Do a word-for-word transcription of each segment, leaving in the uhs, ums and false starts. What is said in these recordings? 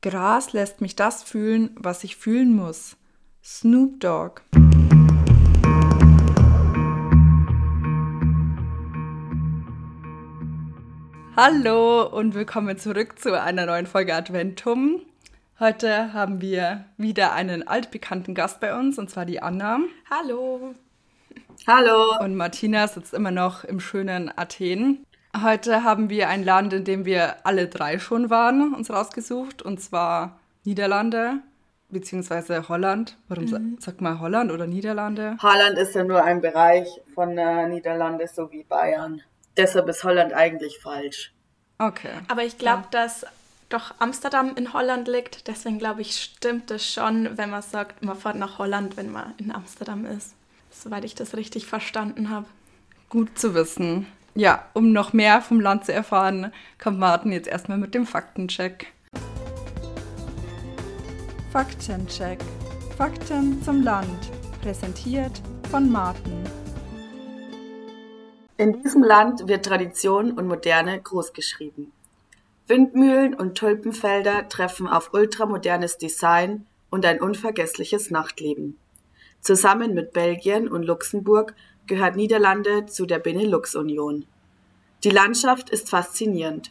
Gras lässt mich das fühlen, was ich fühlen muss. Snoop Dogg. Hallo und willkommen zurück zu einer neuen Folge Adventum. Heute haben wir wieder einen altbekannten Gast bei uns, und zwar die Anna. Hallo. Hallo. Und Martina sitzt immer noch im schönen Athen. Heute haben wir ein Land, in dem wir alle drei schon waren, uns rausgesucht, und zwar Niederlande beziehungsweise Holland. Warum mhm. sagt man Holland oder Niederlande? Holland ist ja nur ein Bereich von äh, Niederlande, so wie Bayern. Deshalb ist Holland eigentlich falsch. Okay. Aber ich glaube, ja. dass doch Amsterdam in Holland liegt. Deswegen glaube ich, stimmt es schon, wenn man sagt, man fährt nach Holland, wenn man in Amsterdam ist. Soweit ich das richtig verstanden habe. Gut zu wissen. Ja, um noch mehr vom Land zu erfahren, kommt Martin jetzt erstmal mit dem Faktencheck. Faktencheck. Fakten zum Land. Präsentiert von Martin. In diesem Land wird Tradition und Moderne großgeschrieben. Windmühlen und Tulpenfelder treffen auf ultramodernes Design und ein unvergessliches Nachtleben. Zusammen mit Belgien und Luxemburg gehört Niederlande zu der Benelux-Union. Die Landschaft ist faszinierend.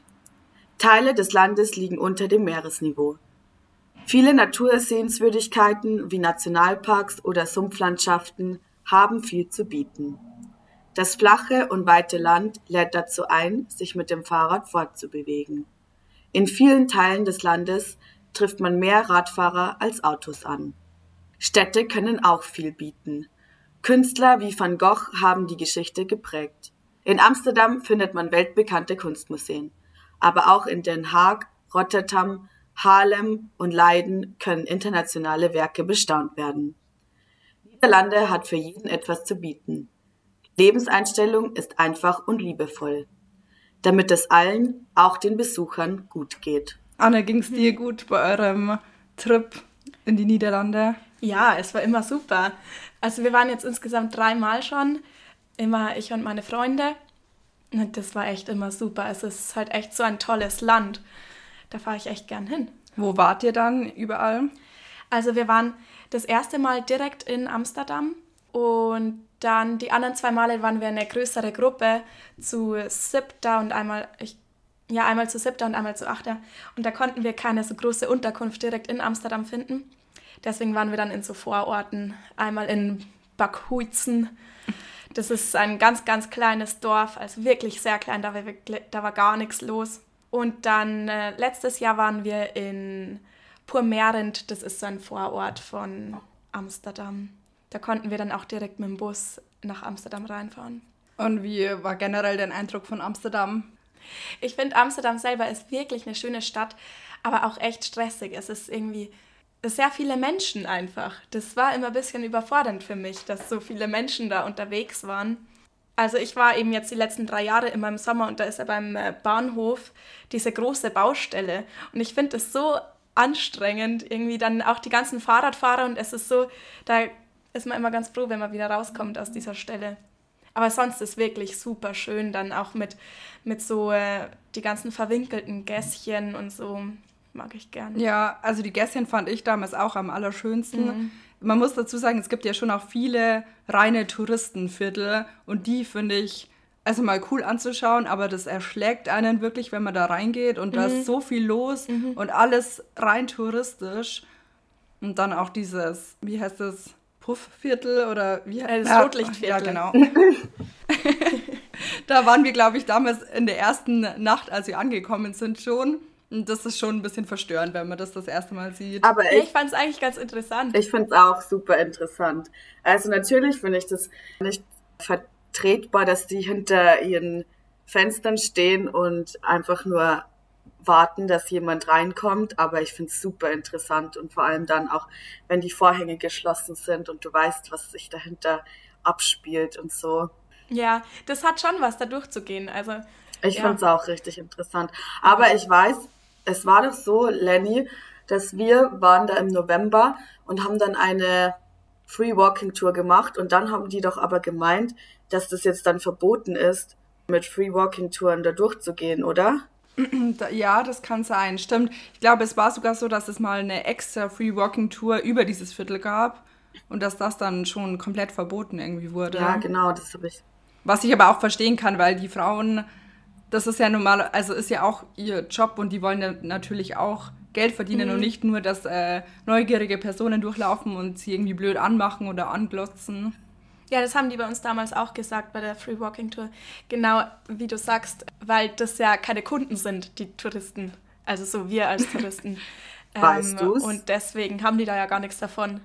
Teile des Landes liegen unter dem Meeresniveau. Viele Natursehenswürdigkeiten wie Nationalparks oder Sumpflandschaften haben viel zu bieten. Das flache und weite Land lädt dazu ein, sich mit dem Fahrrad fortzubewegen. In vielen Teilen des Landes trifft man mehr Radfahrer als Autos an. Städte können auch viel bieten. Künstler wie Van Gogh haben die Geschichte geprägt. In Amsterdam findet man weltbekannte Kunstmuseen. Aber auch in Den Haag, Rotterdam, Haarlem und Leiden können internationale Werke bestaunt werden. Niederlande hat für jeden etwas zu bieten. Die Lebenseinstellung ist einfach und liebevoll, damit es allen, auch den Besuchern, gut geht. Anna, ging es dir gut bei eurem Trip in die Niederlande? Ja, es war immer super. Also wir waren jetzt insgesamt dreimal schon, immer ich und meine Freunde. Und das war echt immer super. Es ist halt echt so ein tolles Land. Da fahre ich echt gern hin. Wo wart ihr dann überall? Also wir waren das erste Mal direkt in Amsterdam und dann die anderen zwei Male waren wir eine größere Gruppe zu siebter und einmal, ich, ja einmal zu siebter und einmal zu achter. Und da konnten wir keine so große Unterkunft direkt in Amsterdam finden. Deswegen waren wir dann in so Vororten, einmal in Bakhuizen. Das ist ein ganz, ganz kleines Dorf, also wirklich sehr klein, da war, wirklich, da war gar nichts los. Und dann äh, letztes Jahr waren wir in Purmerend, das ist so ein Vorort von Amsterdam. Da konnten wir dann auch direkt mit dem Bus nach Amsterdam reinfahren. Und wie war generell dein Eindruck von Amsterdam? Ich finde, Amsterdam selber ist wirklich eine schöne Stadt, aber auch echt stressig. Es ist irgendwie sehr viele Menschen einfach. Das war immer ein bisschen überfordernd für mich, dass so viele Menschen da unterwegs waren. Also ich war eben jetzt die letzten drei Jahre immer im Sommer und da ist ja beim Bahnhof diese große Baustelle. Und ich finde es so anstrengend, irgendwie dann auch die ganzen Fahrradfahrer und es ist so, da ist man immer ganz froh, wenn man wieder rauskommt aus dieser Stelle. Aber sonst ist wirklich super schön, dann auch mit, mit so äh, die ganzen verwinkelten Gässchen und so, mag ich gern. Ja, also die Gässchen fand ich damals auch am allerschönsten. Mhm. Man muss dazu sagen, es gibt ja schon auch viele reine Touristenviertel und die finde ich also mal cool anzuschauen, aber das erschlägt einen wirklich, wenn man da reingeht und mhm. da ist so viel los mhm. und alles rein touristisch. Und dann auch dieses, wie heißt das, Puffviertel oder wie heißt das? Ja, Rotlichtviertel. Ja, genau. Da waren wir, glaube ich, damals in der ersten Nacht, als wir angekommen sind schon. Und das ist schon ein bisschen verstörend, wenn man das das erste Mal sieht. Aber ich, ich fand es eigentlich ganz interessant. Ich finde es auch super interessant. Also natürlich finde ich das nicht vertretbar, dass die hinter ihren Fenstern stehen und einfach nur warten, dass jemand reinkommt. Aber ich finde es super interessant und vor allem dann auch, wenn die Vorhänge geschlossen sind und du weißt, was sich dahinter abspielt und so. Ja, das hat schon was, da durchzugehen. Also, ich ja. finde es auch richtig interessant. Aber ich weiß, es war doch so, Lenny, dass wir waren da im November und haben dann eine Free-Walking-Tour gemacht und dann haben die doch aber gemeint, dass das jetzt dann verboten ist, mit Free-Walking-Touren da durchzugehen, oder? Ja, das kann sein, stimmt. Ich glaube, es war sogar so, dass es mal eine extra Free-Walking-Tour über dieses Viertel gab und dass das dann schon komplett verboten irgendwie wurde. Ja, genau, das habe ich. Was ich aber auch verstehen kann, weil die Frauen, das ist ja normal, also ist ja auch ihr Job und die wollen ja natürlich auch Geld verdienen Mhm. und nicht nur, dass äh, neugierige Personen durchlaufen und sie irgendwie blöd anmachen oder anglotzen. Ja, das haben die bei uns damals auch gesagt bei der Free Walking Tour. Genau wie du sagst, weil das ja keine Kunden sind, die Touristen. Also so wir als Touristen. Weißt du's? Und deswegen haben die da ja gar nichts davon.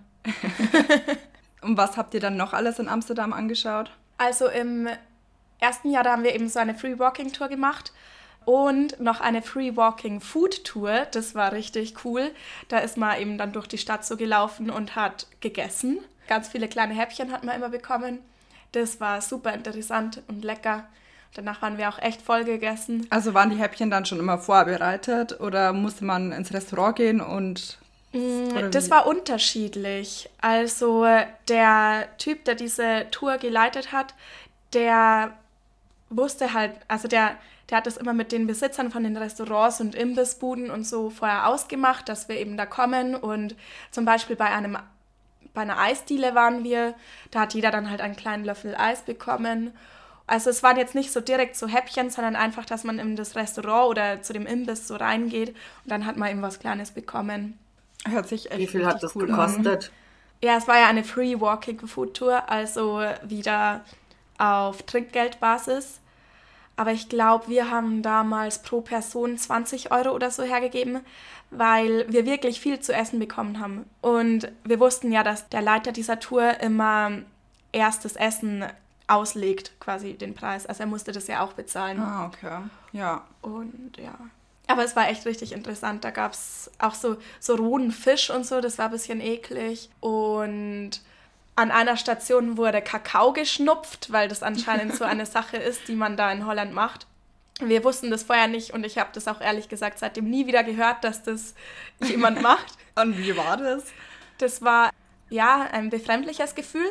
Und was habt ihr dann noch alles in Amsterdam angeschaut? Also im ersten Jahr, da haben wir eben so eine Free Walking Tour gemacht und noch eine Free Walking Food Tour. Das war richtig cool. Da ist man eben dann durch die Stadt so gelaufen und hat gegessen. Ganz viele kleine Häppchen hat man immer bekommen. Das war super interessant und lecker. Danach waren wir auch echt voll gegessen. Also waren die Häppchen dann schon immer vorbereitet oder musste man ins Restaurant gehen und... oder Das wie? war unterschiedlich. Also der Typ, der diese Tour geleitet hat, der wusste halt, also der, der hat das immer mit den Besitzern von den Restaurants und Imbissbuden und so vorher ausgemacht, dass wir eben da kommen. Und zum Beispiel bei einem bei einer Eisdiele waren wir, da hat jeder dann halt einen kleinen Löffel Eis bekommen. Also es waren jetzt nicht so direkt so Häppchen, sondern einfach, dass man in das Restaurant oder zu dem Imbiss so reingeht und dann hat man eben was Kleines bekommen. Hört sich echt Wie viel hat richtig das cool an. gekostet? Ja, es war ja eine Free Walking Food Tour, also wieder auf Trinkgeldbasis. Aber ich glaube, wir haben damals pro Person zwanzig Euro oder so hergegeben, weil wir wirklich viel zu essen bekommen haben. Und wir wussten ja, dass der Leiter dieser Tour immer erst das Essen auslegt, quasi den Preis. Also er musste das ja auch bezahlen. Ah, okay. Ja. Und ja. Aber es war echt richtig interessant. Da gab es auch so, so rohen Fisch und so, das war ein bisschen eklig. Und an einer Station wurde Kakao geschnupft, weil das anscheinend so eine Sache ist, die man da in Holland macht. Wir wussten das vorher nicht und ich habe das auch ehrlich gesagt seitdem nie wieder gehört, dass das jemand macht. Und wie war das? Das war, ja, ein befremdliches Gefühl.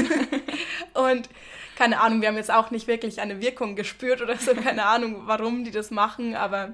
Und keine Ahnung, wir haben jetzt auch nicht wirklich eine Wirkung gespürt oder so. Keine Ahnung, warum die das machen, aber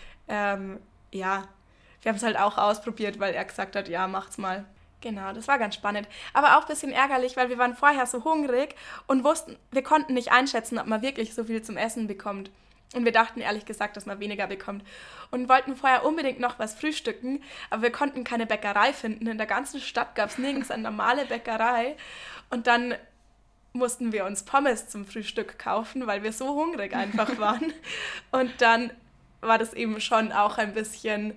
ähm, ja, wir haben es halt auch ausprobiert, weil er gesagt hat, ja, macht's mal. Genau, das war ganz spannend. Aber auch ein bisschen ärgerlich, weil wir waren vorher so hungrig und wussten, wir konnten nicht einschätzen, ob man wirklich so viel zum Essen bekommt. Und wir dachten ehrlich gesagt, dass man weniger bekommt. Und wollten vorher unbedingt noch was frühstücken, aber wir konnten keine Bäckerei finden. In der ganzen Stadt gab es nirgends eine normale Bäckerei. Und dann mussten wir uns Pommes zum Frühstück kaufen, weil wir so hungrig einfach waren. Und dann war das eben schon auch ein bisschen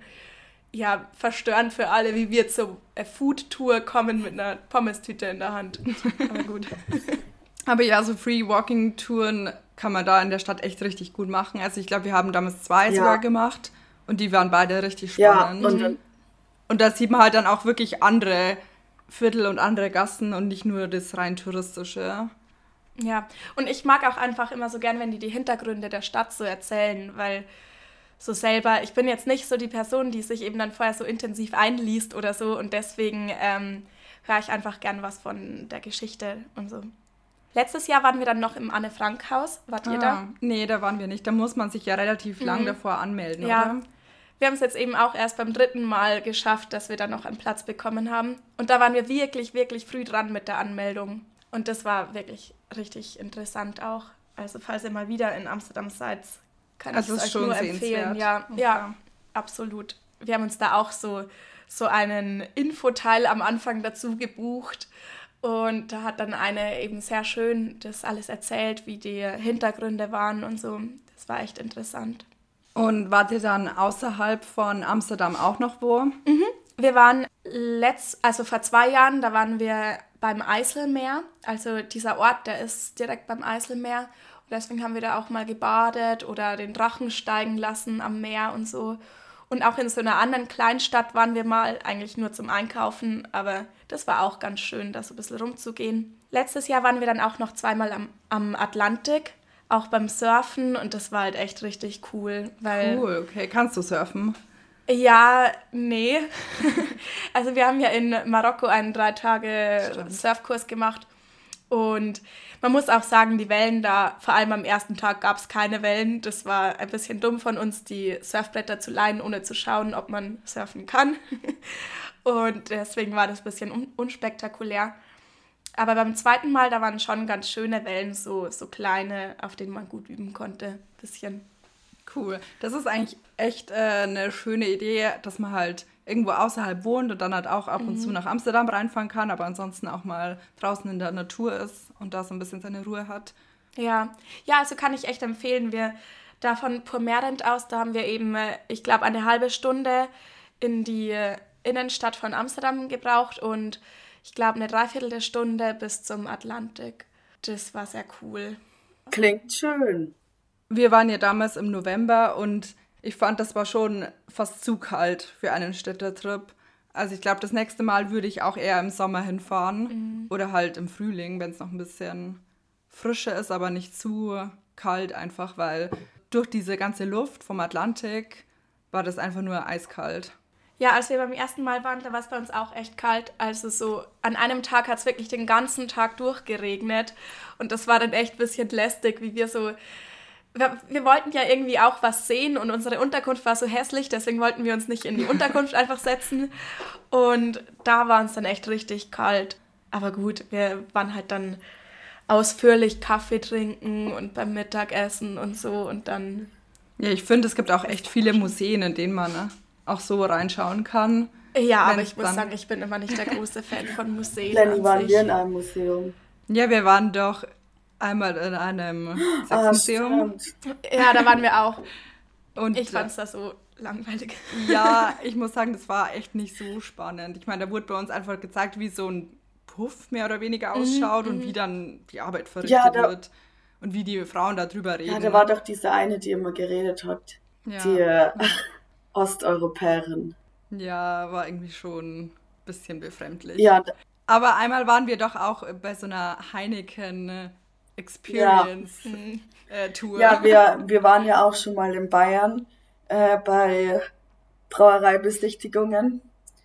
ja, verstörend für alle, wie wir zur Food-Tour kommen mit einer Pommes-Tüte in der Hand. Aber gut. Aber ja, so Free-Walking-Touren kann man da in der Stadt echt richtig gut machen. Also ich glaube, wir haben damals zwei Ja. sogar gemacht und die waren beide richtig Ja, spannend. und dann, Und da sieht man halt dann auch wirklich andere Viertel und andere Gassen und nicht nur das rein touristische. Ja, und ich mag auch einfach immer so gern, wenn die die Hintergründe der Stadt so erzählen, weil so selber, ich bin jetzt nicht so die Person, die sich eben dann vorher so intensiv einliest oder so und deswegen ähm, höre ich einfach gern was von der Geschichte und so. Letztes Jahr waren wir dann noch im Anne-Frank-Haus. Wart ihr da? Ah, nee, da waren wir nicht. Da muss man sich ja relativ lang davor anmelden, Ja. oder? Wir haben es jetzt eben auch erst beim dritten Mal geschafft, dass wir dann noch einen Platz bekommen haben. Und da waren wir wirklich, wirklich früh dran mit der Anmeldung. Und das war wirklich richtig interessant auch. Also falls ihr mal wieder in Amsterdam seid, kann Also ich ist es euch schon nur sehenswert. empfehlen. Ja, Okay. ja, absolut. Wir haben uns da auch so, so einen Infoteil am Anfang dazu gebucht. Und da hat dann eine eben sehr schön das alles erzählt, wie die Hintergründe waren und so. Das war echt interessant. Und wart ihr dann außerhalb von Amsterdam auch noch wo? Wir waren letzt, also vor zwei Jahren, da waren wir beim Eiselmeer. Also dieser Ort, der ist direkt beim Eiselmeer. Und deswegen haben wir da auch mal gebadet oder den Drachen steigen lassen am Meer und so. Und auch in so einer anderen Kleinstadt waren wir mal, eigentlich nur zum Einkaufen, aber das war auch ganz schön, da so ein bisschen rumzugehen. Letztes Jahr waren wir dann auch noch zweimal am, am Atlantik, auch beim Surfen und das war halt echt richtig cool, weil... Cool, okay. Kannst du surfen? Ja, nee. Also wir haben ja in Marokko einen drei Tage Stimmt. Surfkurs gemacht Und man muss auch sagen, die Wellen da, vor allem am ersten Tag gab es keine Wellen. Das war ein bisschen dumm von uns, die Surfbretter zu leihen, ohne zu schauen, ob man surfen kann. Und deswegen war das ein bisschen un- unspektakulär. Aber beim zweiten Mal, da waren schon ganz schöne Wellen, so, so kleine, auf denen man gut üben konnte. Bisschen. Cool. Das ist eigentlich echt äh, eine schöne Idee, dass man halt irgendwo außerhalb wohnt und dann halt auch ab und mhm. zu nach Amsterdam reinfahren kann, aber ansonsten auch mal draußen in der Natur ist und da so ein bisschen seine Ruhe hat. Ja, ja, also kann ich echt empfehlen. Wir da von Purmerend aus, da haben wir eben, ich glaube, eine halbe Stunde in die Innenstadt von Amsterdam gebraucht und ich glaube eine Dreiviertelstunde bis zum Atlantik. Das war sehr cool. Klingt schön. Wir waren ja damals im November und ich fand, das war schon fast zu kalt für einen Städtetrip. Also ich glaube, das nächste Mal würde ich auch eher im Sommer hinfahren mhm. oder halt im Frühling, wenn es noch ein bisschen frischer ist, aber nicht zu kalt einfach, weil durch diese ganze Luft vom Atlantik war das einfach nur eiskalt. Ja, als wir beim ersten Mal waren, da war es bei uns auch echt kalt. Also so an einem Tag hat es wirklich den ganzen Tag durchgeregnet und das war dann echt ein bisschen lästig, wie wir so... Wir, wir wollten ja irgendwie auch was sehen und unsere Unterkunft war so hässlich, deswegen wollten wir uns nicht in die Unterkunft einfach setzen. Und da war es dann echt richtig kalt. Aber gut, wir waren halt dann ausführlich Kaffee trinken und beim Mittagessen und so und dann... Ja, ich finde, es gibt auch echt viele Museen, in denen man ne, auch so reinschauen kann. Ja, aber ich muss sagen, ich bin immer nicht der große Fan von Museen. Lenny, waren wir in einem Museum? Ja, wir waren doch... Einmal in einem Sexmuseum. Ah, ja, da waren wir auch. Und ich fand es da so langweilig. Ja, ich muss sagen, das war echt nicht so spannend. Ich meine, da wurde bei uns einfach gezeigt, wie so ein Puff mehr oder weniger ausschaut mhm, und wie dann die Arbeit verrichtet ja, da, wird. Und wie die Frauen darüber reden. Ja, da war doch diese eine, die immer geredet hat. Ja. Die äh, Osteuropäerin. Ja, war irgendwie schon ein bisschen befremdlich. Ja. Aber einmal waren wir doch auch bei so einer Heineken Experience ja. äh, Tour. Ja, wir, wir waren ja auch schon mal in Bayern äh, bei Brauereibesichtigungen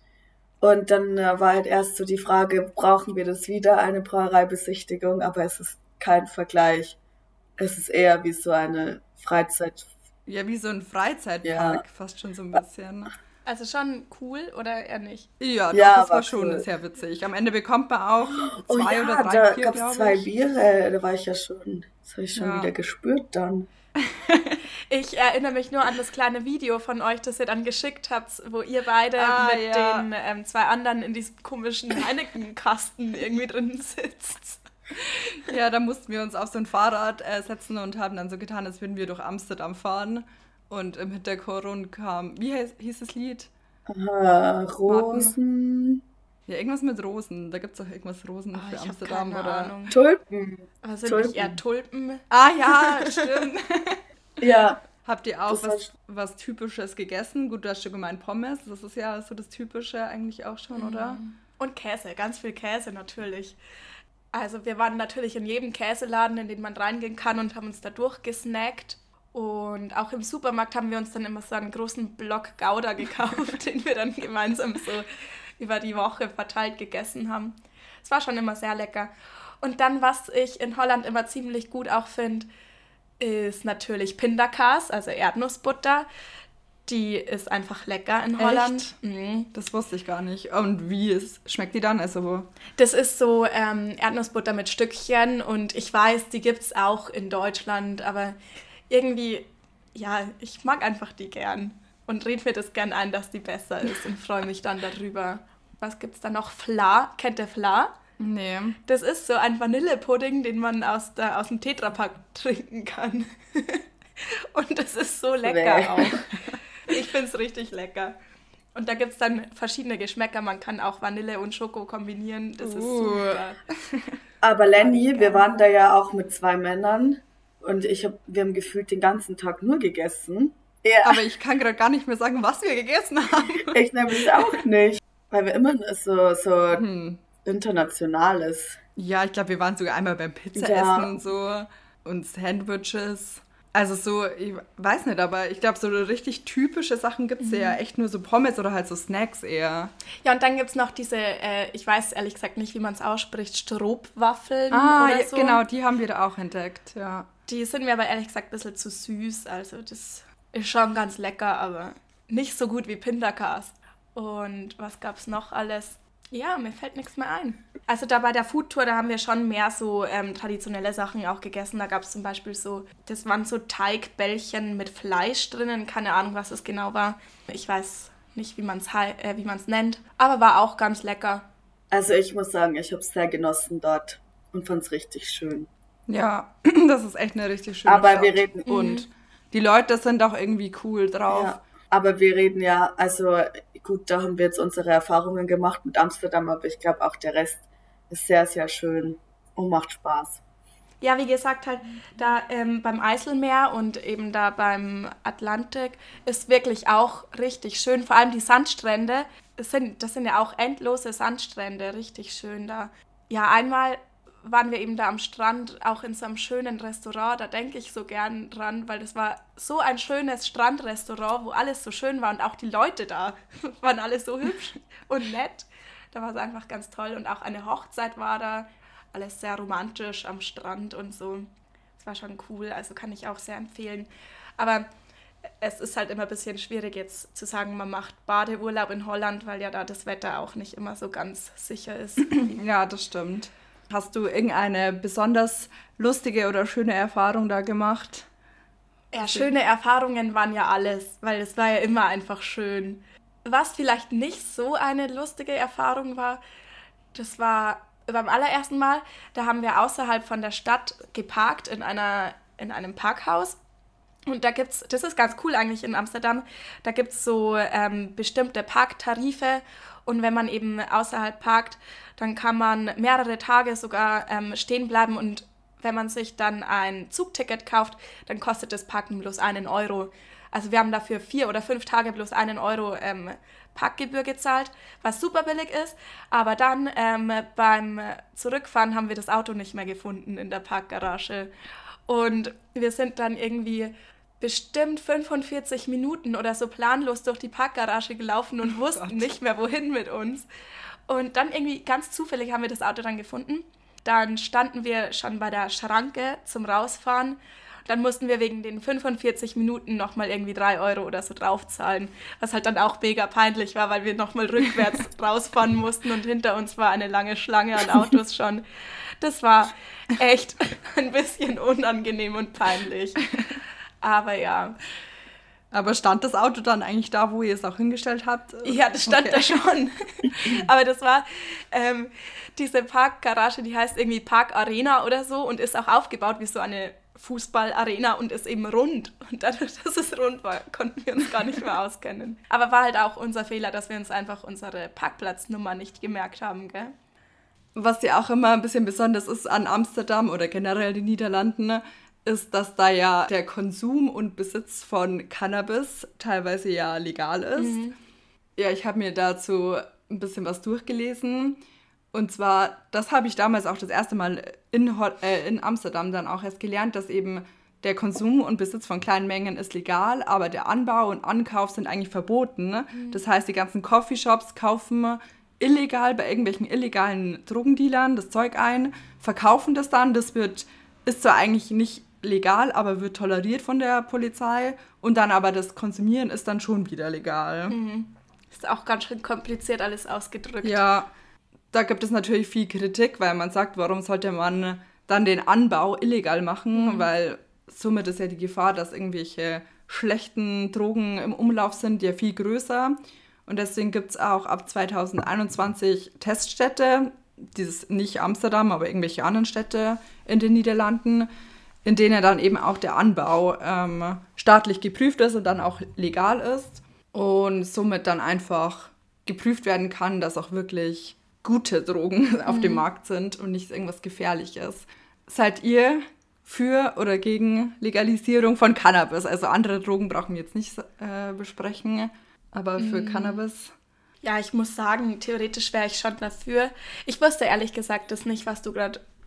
und dann äh, war halt erst so die Frage, brauchen wir das wieder, eine Brauereibesichtigung, aber es ist kein Vergleich. Es ist eher wie so eine Freizeit... Ja, wie so ein Freizeitpark, ja. Fast schon so ein bisschen. Also schon cool oder eher nicht? Ja, doch, ja das war cool. schon sehr witzig. Am Ende bekommt man auch oh zwei ja, oder drei da Bier, gab es zwei Biere, da war ich ja schon, das habe ich schon ja. wieder gespürt dann. Ich erinnere mich nur an das kleine Video von euch, das ihr dann geschickt habt, wo ihr beide ah, mit ja. den ähm, zwei anderen in diesem komischen Heineken-Kasten irgendwie drin sitzt. Ja, da mussten wir uns auf so ein Fahrrad äh, setzen und haben dann so getan, als würden wir durch Amsterdam fahren. Und im Hintergrund kam, wie hieß, hieß das Lied? Aha, Rosen. Ja, irgendwas mit Rosen. Da gibt es doch irgendwas Rosen oh, für ich Amsterdam. Keine oder Ahnung. Tulpen. Aber sind Tulpen. Nicht eher Tulpen? Ah ja, stimmt. Ja. Habt ihr auch was, was Typisches gegessen? Gut, du hast schon gemeint Pommes. Das ist ja so das Typische eigentlich auch schon, mhm. oder? Und Käse, ganz viel Käse natürlich. Also wir waren natürlich in jedem Käseladen, in den man reingehen kann und haben uns da durchgesnackt. Und auch im Supermarkt haben wir uns dann immer so einen großen Block Gouda gekauft, den wir dann gemeinsam so über die Woche verteilt gegessen haben. Es war schon immer sehr lecker. Und dann, was ich in Holland immer ziemlich gut auch finde, ist natürlich Pindakaas, also Erdnussbutter. Die ist einfach lecker in Holland. Mhm. Das wusste ich gar nicht. Und wie ist, schmeckt die dann? Also das ist so ähm, Erdnussbutter mit Stückchen und ich weiß, die gibt es auch in Deutschland, aber irgendwie, ja, ich mag einfach die gern und rede mir das gern ein, dass die besser ist und freue mich dann darüber. Was gibt's da noch? Fla. Kennt ihr Fla? Nee. Das ist so ein Vanillepudding, den man aus, der, aus dem Tetrapack trinken kann. Und das ist so lecker nee. auch. Ich finde es richtig lecker. Und da gibt es dann verschiedene Geschmäcker. Man kann auch Vanille und Schoko kombinieren. Das ist uh. super. Aber Lenny, wir waren da ja auch mit zwei Männern. Und ich hab, wir haben gefühlt den ganzen Tag nur gegessen. Ja. Aber ich kann gerade gar nicht mehr sagen, was wir gegessen haben. Ich nämlich auch nicht. Weil wir immer so, so hm. internationales. Ja, ich glaube, wir waren sogar einmal beim Pizzaessen ja. und so. Und Sandwiches. Also so, ich weiß nicht, aber ich glaube, so richtig typische Sachen gibt es mhm. ja echt nur so Pommes oder halt so Snacks eher. Ja, und dann gibt es noch diese, äh, ich weiß ehrlich gesagt nicht, wie man es ausspricht, Stroopwaffeln ah, oder ja, so. Genau, die haben wir da auch entdeckt, ja. Die sind mir aber ehrlich gesagt ein bisschen zu süß, also das ist schon ganz lecker, aber nicht so gut wie Pindakas. Und was gab es noch alles? Ja, mir fällt nichts mehr ein. Also da bei der Foodtour, da haben wir schon mehr so ähm, traditionelle Sachen auch gegessen. Da gab es zum Beispiel so, das waren so Teigbällchen mit Fleisch drinnen. Keine Ahnung, was das genau war. Ich weiß nicht, wie man es äh, wie man es nennt. Aber war auch ganz lecker. Also ich muss sagen, ich habe es sehr genossen dort und fand es richtig schön. Ja, das ist echt eine richtig schöne Aber Stadt. wir reden und mhm. die Leute sind auch irgendwie cool drauf. Ja, aber wir reden ja, also gut, da haben wir jetzt unsere Erfahrungen gemacht mit Amsterdam, aber ich glaube auch der Rest ist sehr, sehr schön und macht Spaß. Ja, wie gesagt, halt da ähm, beim Eiselmeer und eben da beim Atlantik ist wirklich auch richtig schön. Vor allem die Sandstrände, das sind, das sind ja auch endlose Sandstrände, richtig schön da. Ja, einmal waren wir eben da am Strand, auch in so einem schönen Restaurant, da denke ich so gern dran, weil das war so ein schönes Strandrestaurant, wo alles so schön war und auch die Leute da waren alle so hübsch und nett. Da war es einfach ganz toll und auch eine Hochzeit war da, alles sehr romantisch am Strand und so. Das war schon cool, also kann ich auch sehr empfehlen. Aber es ist halt immer ein bisschen schwierig jetzt zu sagen, man macht Badeurlaub in Holland, weil ja da das Wetter auch nicht immer so ganz sicher ist. Ja, das stimmt. Hast du irgendeine besonders lustige oder schöne Erfahrung da gemacht? Ja, schöne Erfahrungen waren ja alles, weil es war ja immer einfach schön. Was vielleicht nicht so eine lustige Erfahrung war, das war beim allerersten Mal, da haben wir außerhalb von der Stadt geparkt in einer, in einem Parkhaus. Und da gibt's, das ist ganz cool eigentlich in Amsterdam, da gibt es so ähm, bestimmte Parktarife und wenn man eben außerhalb parkt, dann kann man mehrere Tage sogar ähm, stehen bleiben und wenn man sich dann ein Zugticket kauft, dann kostet das Parken bloß einen Euro. Also wir haben dafür vier oder fünf Tage bloß einen Euro ähm, Parkgebühr gezahlt, was super billig ist, aber dann ähm, beim Zurückfahren haben wir das Auto nicht mehr gefunden in der Parkgarage und wir sind dann irgendwie bestimmt fünfundvierzig Minuten oder so planlos durch die Parkgarage gelaufen und wussten oh nicht mehr, wohin mit uns. Und dann irgendwie ganz zufällig haben wir das Auto dann gefunden. Dann standen wir schon bei der Schranke zum Rausfahren. Dann mussten wir wegen den fünfundvierzig Minuten nochmal irgendwie drei Euro oder so draufzahlen. Was halt dann auch mega peinlich war, weil wir nochmal rückwärts rausfahren mussten und hinter uns war eine lange Schlange an Autos schon. Das war echt ein bisschen unangenehm und peinlich. Aber ja. Aber stand das Auto dann eigentlich da, wo ihr es auch hingestellt habt? Ja, das stand okay. da schon. Aber das war ähm, diese Parkgarage, die heißt irgendwie Park Arena oder so und ist auch aufgebaut wie so eine Fußballarena und ist eben rund. Und dadurch, dass es rund war, konnten wir uns gar nicht mehr auskennen. Aber war halt auch unser Fehler, dass wir uns einfach unsere Parkplatznummer nicht gemerkt haben, gell? Was ja auch immer ein bisschen besonders ist an Amsterdam oder generell den Niederlanden, ist, dass da ja der Konsum und Besitz von Cannabis teilweise ja legal ist. Mhm. Ja, ich habe mir dazu ein bisschen was durchgelesen. Und zwar, das habe ich damals auch das erste Mal in, äh, in Amsterdam dann auch erst gelernt, dass eben der Konsum und Besitz von kleinen Mengen ist legal, aber der Anbau und Ankauf sind eigentlich verboten. Ne? Mhm. Das heißt, die ganzen Coffeeshops kaufen illegal bei irgendwelchen illegalen Drogendealern das Zeug ein, verkaufen das dann. Das wird, ist zwar eigentlich nicht legal, aber wird toleriert von der Polizei und dann aber das Konsumieren ist dann schon wieder legal. Mhm. Ist auch ganz schön kompliziert alles ausgedrückt. Ja, da gibt es natürlich viel Kritik, weil man sagt, warum sollte man dann den Anbau illegal machen, mhm. weil somit ist ja die Gefahr, dass irgendwelche schlechten Drogen im Umlauf sind, ja viel größer. Und deswegen gibt es auch ab zwanzig einundzwanzig Teststädte, dieses nicht Amsterdam, aber irgendwelche anderen Städte in den Niederlanden, in denen dann eben auch der Anbau ähm, staatlich geprüft ist und dann auch legal ist und somit dann einfach geprüft werden kann, dass auch wirklich gute Drogen auf mhm. dem Markt sind und nicht irgendwas Gefährliches. Seid ihr für oder gegen Legalisierung von Cannabis? Also andere Drogen brauchen wir jetzt nicht äh, besprechen, aber für mhm. Cannabis? Ja, ich muss sagen, theoretisch wäre ich schon dafür. Ich wusste ehrlich gesagt das nicht, was du gerade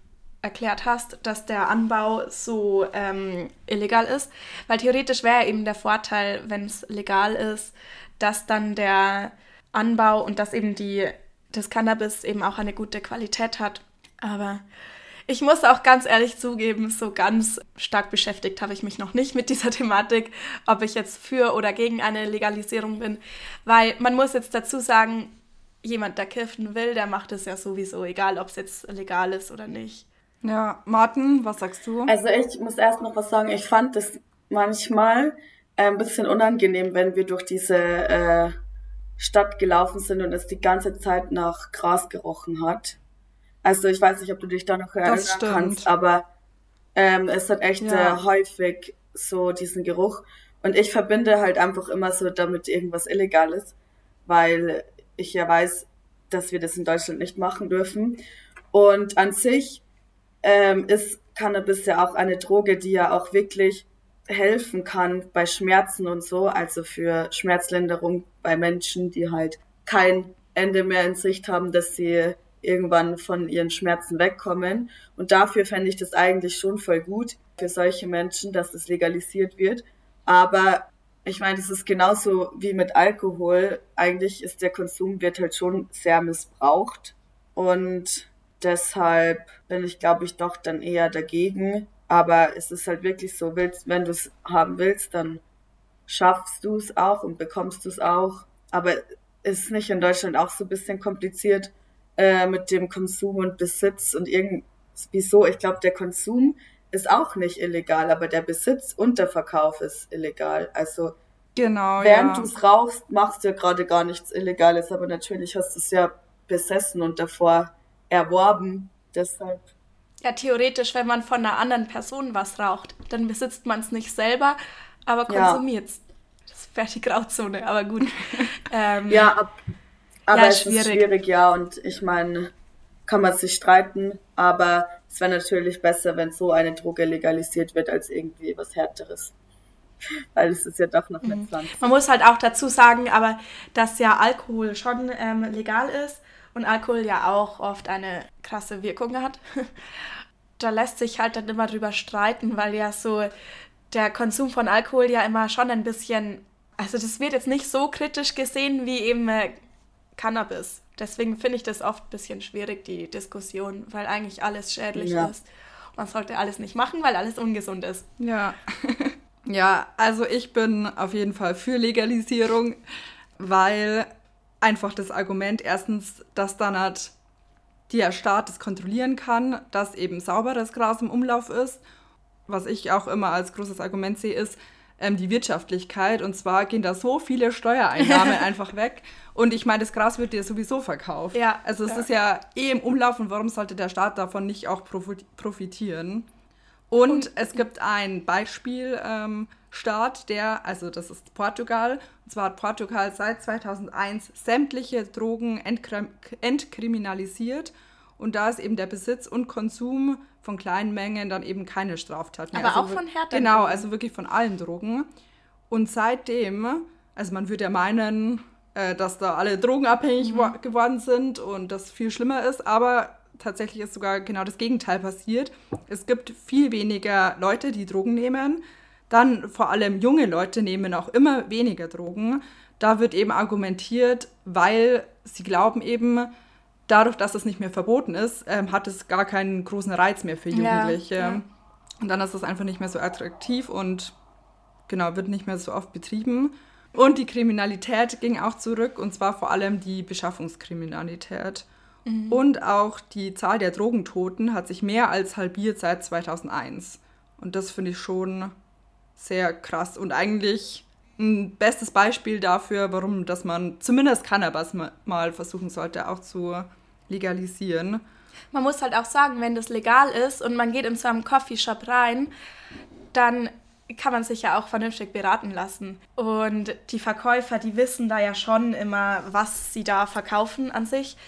erklärt hast, dass der Anbau so ähm, illegal ist. Weil theoretisch wäre eben der Vorteil, wenn es legal ist, dass dann der Anbau und dass eben die, das Cannabis eben auch eine gute Qualität hat. Aber ich muss auch ganz ehrlich zugeben, so ganz stark beschäftigt habe ich mich noch nicht mit dieser Thematik, ob ich jetzt für oder gegen eine Legalisierung bin. Weil man muss jetzt dazu sagen, jemand, der kiffen will, der macht es ja sowieso, egal ob es jetzt legal ist oder nicht. Ja, Martin, was sagst du? Also ich muss erst noch was sagen, ich fand es manchmal äh, ein bisschen unangenehm, wenn wir durch diese äh, Stadt gelaufen sind und es die ganze Zeit nach Gras gerochen hat. Also ich weiß nicht, ob du dich da noch erinnern kannst, aber ähm, es hat echt ja. äh, häufig so diesen Geruch. Und ich verbinde halt einfach immer so damit irgendwas Illegales, weil ich ja weiß, dass wir das in Deutschland nicht machen dürfen. Und an sich ähm, ist Cannabis ja auch eine Droge, die ja auch wirklich helfen kann bei Schmerzen und so, also für Schmerzlinderung bei Menschen, die halt kein Ende mehr in Sicht haben, dass sie irgendwann von ihren Schmerzen wegkommen. Und dafür fände ich das eigentlich schon voll gut für solche Menschen, dass das legalisiert wird. Aber ich meine, das ist genauso wie mit Alkohol. Eigentlich ist der Konsum, wird halt schon sehr missbraucht. Und deshalb bin ich, glaube ich, doch dann eher dagegen. Aber es ist halt wirklich so, willst, wenn du es haben willst, dann schaffst du es auch und bekommst du es auch. Aber ist es nicht in Deutschland auch so ein bisschen kompliziert äh, mit dem Konsum und Besitz und irgendwie so? Ich glaube, der Konsum ist auch nicht illegal, aber der Besitz und der Verkauf ist illegal. Also genau, während ja. du es rauchst, machst du ja gerade gar nichts Illegales, aber natürlich hast du es ja besessen und davor erworben. Deshalb. Ja, theoretisch, wenn man von einer anderen Person was raucht, dann besitzt man es nicht selber, aber konsumiert es. Ja. Das wäre die Grauzone, aber gut. ähm, ja, ab, aber ja, es schwierig. ist schwierig, ja, und ich meine, kann man sich streiten, aber es wäre natürlich besser, wenn so eine Droge legalisiert wird, als irgendwie was Härteres. Weil es ist ja doch noch eine Pflanze. Man muss halt auch dazu sagen, aber dass ja Alkohol schon ähm, legal ist und Alkohol ja auch oft eine krasse Wirkung hat. Da lässt sich halt dann immer drüber streiten, weil ja so der Konsum von Alkohol ja immer schon ein bisschen, also das wird jetzt nicht so kritisch gesehen wie eben äh, Cannabis. Deswegen finde ich das oft ein bisschen schwierig, die Diskussion, weil eigentlich alles schädlich ja. ist. Man sollte alles nicht machen, weil alles ungesund ist. Ja. Ja, also ich bin auf jeden Fall für Legalisierung, weil einfach das Argument erstens, dass dann halt der Staat das kontrollieren kann, dass eben sauberes Gras im Umlauf ist. Was ich auch immer als großes Argument sehe, ist ähm, die Wirtschaftlichkeit. Und zwar gehen da so viele Steuereinnahmen einfach weg. Und ich meine, das Gras wird dir sowieso verkauft. Ja, also es ja. ist ja eh im Umlauf und warum sollte der Staat davon nicht auch profitieren? Und, und es gibt ein Beispielstaat, ähm, der, also das ist Portugal, und zwar hat Portugal seit zweitausendeins sämtliche Drogen entkrim- entkriminalisiert und da ist eben der Besitz und Konsum von kleinen Mengen dann eben keine Straftat mehr. Aber also, auch von härteren Genau, Drogen. also wirklich von allen Drogen. Und seitdem, also man würde ja meinen, äh, dass da alle drogenabhängig mhm. wo- geworden sind und das viel schlimmer ist, aber tatsächlich ist sogar genau das Gegenteil passiert. Es gibt viel weniger Leute, die Drogen nehmen. Dann vor allem junge Leute nehmen auch immer weniger Drogen. Da wird eben argumentiert, weil sie glauben eben, dadurch, dass es nicht mehr verboten ist, ähm, hat es gar keinen großen Reiz mehr für Jugendliche. Ja, ja. Und dann ist es einfach nicht mehr so attraktiv und genau, wird nicht mehr so oft betrieben. Und die Kriminalität ging auch zurück, und zwar vor allem die Beschaffungskriminalität. Mhm. Und auch die Zahl der Drogentoten hat sich mehr als halbiert seit zweitausendeins. Und das finde ich schon sehr krass und eigentlich ein bestes Beispiel dafür, warum dass man zumindest Cannabis mal versuchen sollte, auch zu legalisieren. Man muss halt auch sagen, wenn das legal ist und man geht in so einen Coffeeshop rein, dann kann man sich ja auch vernünftig beraten lassen. Und die Verkäufer, die wissen da ja schon immer, was sie da verkaufen an sich.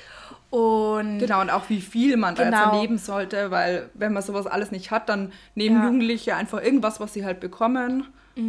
Und genau, und auch wie viel man da genau. jetzt nehmen sollte, weil wenn man sowas alles nicht hat, dann nehmen ja. Jugendliche einfach irgendwas, was sie halt bekommen.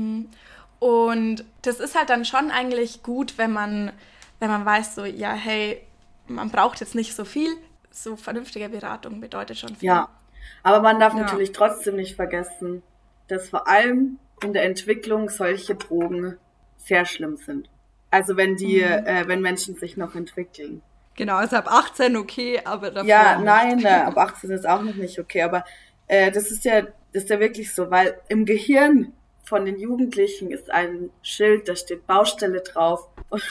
Und das ist halt dann schon eigentlich gut, wenn man, wenn man weiß, so, ja, hey, man braucht jetzt nicht so viel. So vernünftige Beratung bedeutet schon viel. Ja, Aber man darf Ja. natürlich trotzdem nicht vergessen, dass vor allem in der Entwicklung solche Drogen sehr schlimm sind. Also wenn die, Mhm. äh, wenn Menschen sich noch entwickeln. Genau, also ab achtzehn okay, aber davor Ja, nicht. nein, äh, ab achtzehn ist auch noch nicht okay, aber äh, das ist ja, das ist ja wirklich so, weil im Gehirn von den Jugendlichen ist ein Schild, da steht Baustelle drauf und,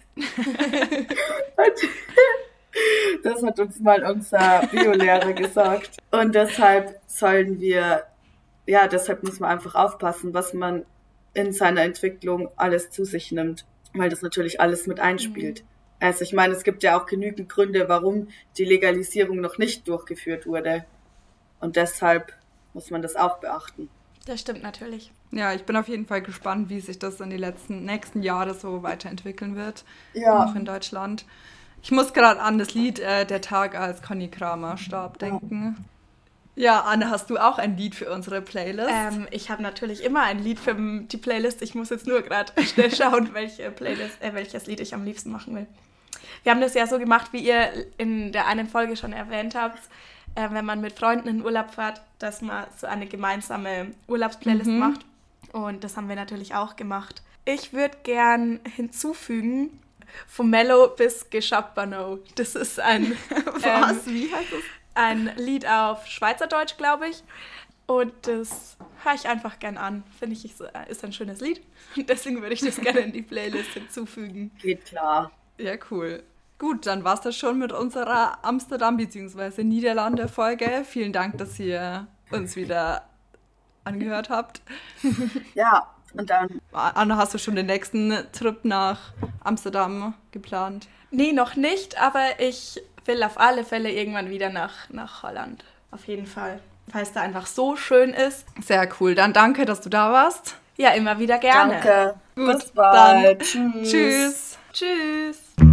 und das hat uns mal unser Biolehrer gesagt. Und deshalb sollen wir, ja, deshalb muss man einfach aufpassen, was man in seiner Entwicklung alles zu sich nimmt, weil das natürlich alles mit einspielt. Mhm. Also ich meine, es gibt ja auch genügend Gründe, warum die Legalisierung noch nicht durchgeführt wurde. Und deshalb muss man das auch beachten. Das stimmt natürlich. Ja, ich bin auf jeden Fall gespannt, wie sich das in die letzten, nächsten Jahre so weiterentwickeln wird. Ja. Auch in Deutschland. Ich muss gerade an das Lied äh, Der Tag, als Conny Kramer starb, denken. Ja, Anne, hast du auch ein Lied für unsere Playlist? Ähm, ich habe natürlich immer ein Lied für die Playlist. Ich muss jetzt nur gerade schnell schauen, welche Playlist, äh, welches Lied ich am liebsten machen will. Wir haben das ja so gemacht, wie ihr in der einen Folge schon erwähnt habt, äh, wenn man mit Freunden in Urlaub fährt, dass man so eine gemeinsame Urlaubsplaylist Mhm. macht. Und das haben wir natürlich auch gemacht. Ich würde gern hinzufügen, von Mellow bis Geschabano. Das ist ein, Was? ähm, Wie heißt das? ein Lied auf Schweizerdeutsch, glaube ich. Und das höre ich einfach gern an. Finde ich, ist ein schönes Lied. Und deswegen würde ich das gerne in die Playlist hinzufügen. Geht klar. Ja, cool. Gut, dann war's das schon mit unserer Amsterdam- bzw. Niederlande-Folge. Vielen Dank, dass ihr uns wieder angehört habt. Ja, und dann... Anna, hast du schon den nächsten Trip nach Amsterdam geplant? Nee, noch nicht, aber ich will auf alle Fälle irgendwann wieder nach, nach Holland. Auf jeden Fall. Weil es da einfach so schön ist. Sehr cool. Dann danke, dass du da warst. Ja, immer wieder gerne. Danke. Gut, Bis bald. dann. Tschüss. Tschüss. Tschüss.